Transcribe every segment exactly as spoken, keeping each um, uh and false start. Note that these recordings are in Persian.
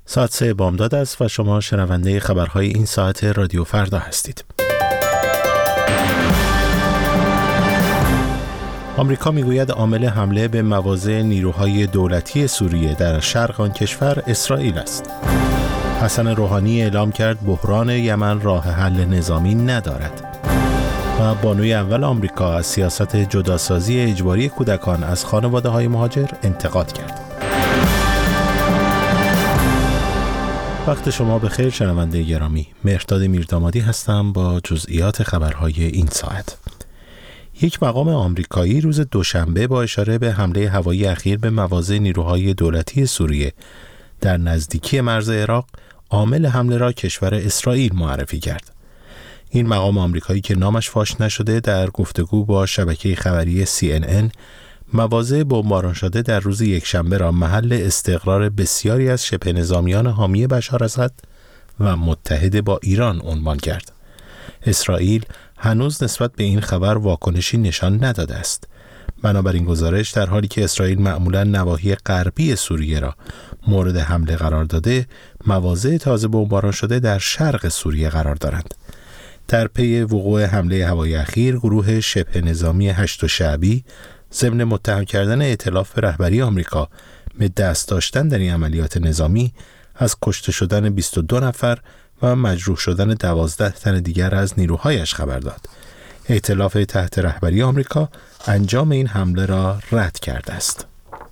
ساعت سه بامداد است و شما شنونده خبرهای این ساعت رادیو فردا هستید. آمریکا میگوید عامل حمله به مواضع نیروهای دولتی سوریه در شرق آن کشور اسرائیل است. حسن روحانی اعلام کرد بحران یمن راه حل نظامی ندارد. و بانوی اول آمریکا از سیاست جداسازی اجباری کودکان از خانواده‌های مهاجر انتقاد کرد. وقت شما بخیر شنونده گرامی. مهرداد میردامادی هستم با جزئیات خبرهای این ساعت. یک مقام آمریکایی روز دوشنبه با اشاره به حمله هوایی اخیر به مواضع نیروهای دولتی سوریه در نزدیکی مرز عراق عامل حمله را کشور اسرائیل معرفی کرد. این مقام آمریکایی که نامش فاش نشده در گفتگو با شبکه خبری سی ان ان مواضع بمباران شده در روز یکشنبه را محل استقرار بسیاری از شبه نظامیان حامی بشار اسد و متحد با ایران عنوان کرد. اسرائیل هنوز نسبت به این خبر واکنشی نشان نداده است. بنابراین گزارش در حالی که اسرائیل معمولاً نواحی غربی سوریه را مورد حمله قرار داده، مواضع تازه بمباران شده در شرق سوریه قرار دارند. در پی وقوع حمله هوایی اخیر، گروه شبه نظامی هشت شعبی ضمن متهم کردن ائتلاف به رهبری آمریکا به دست داشتن در این عملیات نظامی از کشته شدن بیست و دو نفر و مجروح شدن دوازده تن دیگر از نیروهایش خبر داد. ائتلاف تحت رهبری آمریکا انجام این حمله را رد کرده است.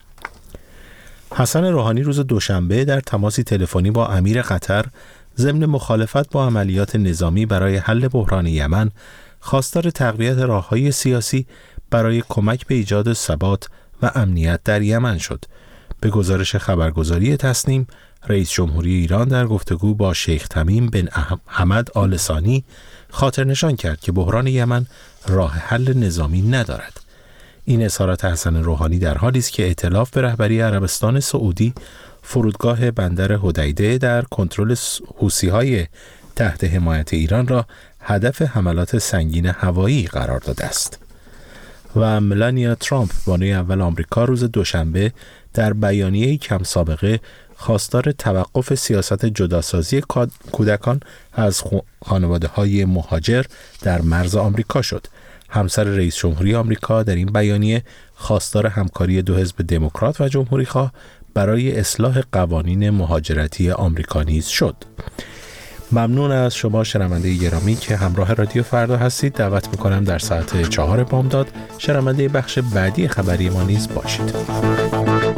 حسن روحانی روز دوشنبه در تماسی تلفنی با امیر قطر ضمن مخالفت با عملیات نظامی برای حل بحران یمن خواستار تقویت راه‌های سیاسی برای کمک به ایجاد ثبات و امنیت در یمن شد. به گزارش خبرگزاری تسنیم، رئیس جمهوری ایران در گفتگو با شیخ تمیم بن حمد آل ثانی خاطر نشان کرد که بحران یمن راه حل نظامی ندارد. این اظهارات حسن روحانی در حالی است که ائتلاف به رهبری عربستان سعودی فرودگاه بندر حدیده در کنترل حوثی‌های تحت حمایت ایران را هدف حملات سنگین هوایی قرار داده است. و ملانیا ترامپ بانوی اول آمریکا روز دوشنبه در بیانیه‌ای کم سابقه خواستار توقف سیاست جداسازی کودکان از خانواده‌های مهاجر در مرز آمریکا شد. همسر رئیس جمهوری آمریکا در این بیانیه خواستار همکاری دو حزب دموکرات و جمهوری‌خواه برای اصلاح قوانین مهاجرتی آمریکا نیز شد. ممنون از شما شنونده گرامی که همراه رادیو فردا هستید. دعوت می‌کنم در ساعت چهار بامداد شنونده بخش بعدی خبری ما نیز باشید.